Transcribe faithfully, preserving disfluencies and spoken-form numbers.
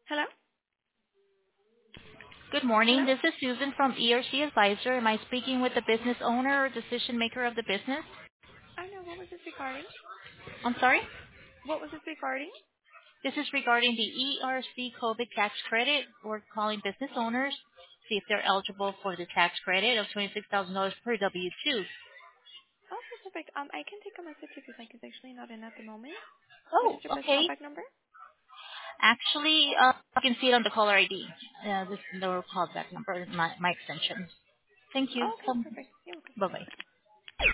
Hello? Good Hello? morning. This is Susan from E R C Advisor. Am I speaking with the business owner or decision maker of the business? I know. What was this regarding? I'm sorry? What was this regarding? This is regarding the E R C COVID tax credit. We're calling business owners, see if they're eligible for the tax credit of twenty-six thousand dollars per W two. Okay, perfect. Um, I can take a message if you'd like. It's actually not in at the moment. What Oh, is your best okay. callback number? Actually, uh, you can see it on the caller I D. Uh, this is the callback number, my, my extension. Thank you. Oh, okay, Um, perfect. You're welcome. bye-bye.